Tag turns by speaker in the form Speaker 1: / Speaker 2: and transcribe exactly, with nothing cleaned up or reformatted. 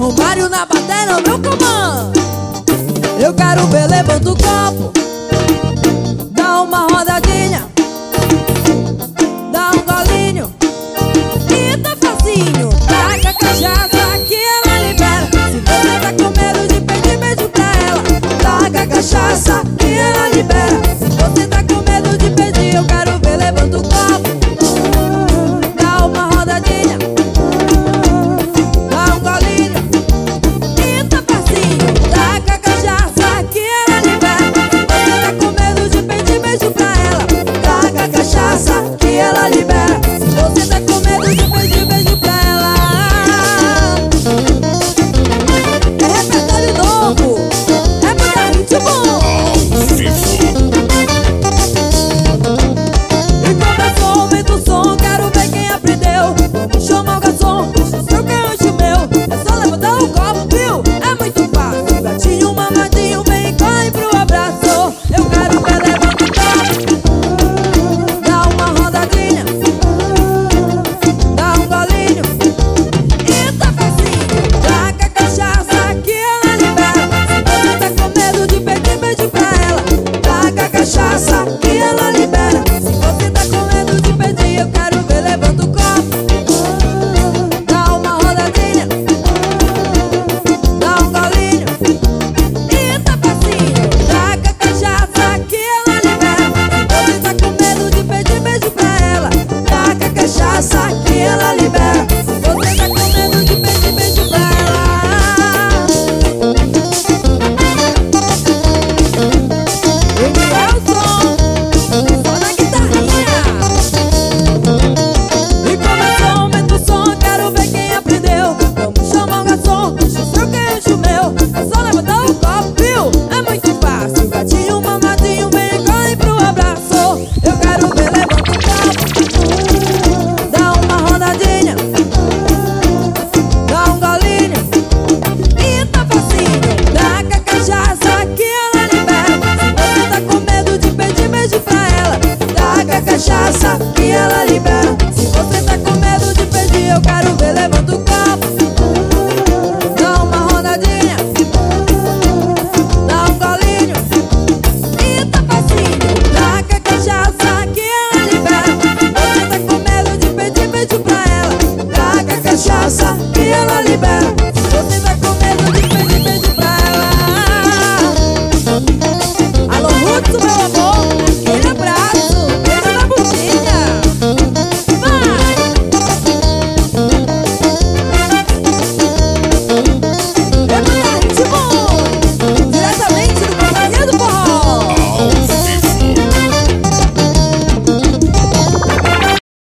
Speaker 1: Romário na bateria, meu comando. Eu quero ver, levanta o copo, dá uma rodadinha, dá um golinho e tá facinho. Taca a cachaça que ela libera. Se você tá com medo de pedir beijo pra ela, taca a cachaça que ela libera. Se você tá com medo de pedir, eu quero ver, levanta o copo, dá uma rodadinha, dá um golinho e tá facinho. Taca a cachaça que ela libera. Se você tá com medo de pedir beijo pra ela, taca a cachaça que ela libera. Se você tá com medo de pedir beijo pra ela. É repertório novo, é pra ritmo. E começou, aumenta o som, quero ver quem aprendeu. Vamos chamar o garçom, deixa o seu canjo meu. É só levantar o copo, viu? É muito fácil. Gatinho, mamadinho, vem e corre pro abraço. Eu quero ver, levanta o copo, dá uma rodadinha, dá um golinho e tá facinho. Taca a cachaça que ela libera. Se você tá com medo de pedir beijo pra ela, taca a cachaça que ela libera. Se você tá com medo de pedir, eu quero ver, levanta o copo, dá uma rodadinha, dá um golinho e tá facinho. Taca a cachaça que ela libera. Se você tá com medo de pedir beijo pra ela, taca a cachaça que ela libera. Se você tá com medo de pedir beijo pra ela. Esse é o som, só na guitarrinha. E começou, aumenta o som, quero ver quem aprendeu. Vamos chamar o garçom, deixa o seu queijo meu. É só levantar o copo, viu? É muito fácil. Gatinho, mamadinho, vem e corre pro abraço. Eu quero ver, levanta o copo, dá uma rodadinha, dá um golinho e tá facinho. Taca a cachaça que ela libera. Se você tá com medo de pedir beijo pra ela, taca a cachaça que ela libera. Se você tá com medo de pedir, eu quero ver, levanta o copo, dá uma rodadinha, dá um golinho e tá facinho. Taca a cachaça que ela libera. Se você tá com medo de pedir beijo pra ela, taca a cachaça